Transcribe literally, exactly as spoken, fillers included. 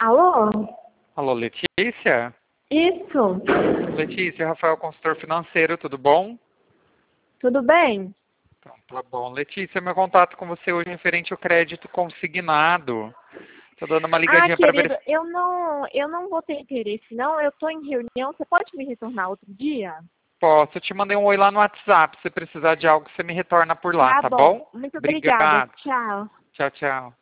Alô? Alô, Letícia? Isso. Letícia, Rafael, consultor financeiro, tudo bom? Tudo bem? Então, tá bom. Letícia, meu contato com você hoje é referente ao crédito consignado. Tô dando uma Ah, ligadinha para ver querido, se eu não, eu não vou ter interesse, não. Eu tô em reunião. Você pode me retornar outro dia? posso. Eu te mandei um oi lá no WhatsApp. Se precisar de algo, você me retorna por lá, Tá tá bom. bom? Muito obrigada. Obrigado. Tchau. Tchau, tchau.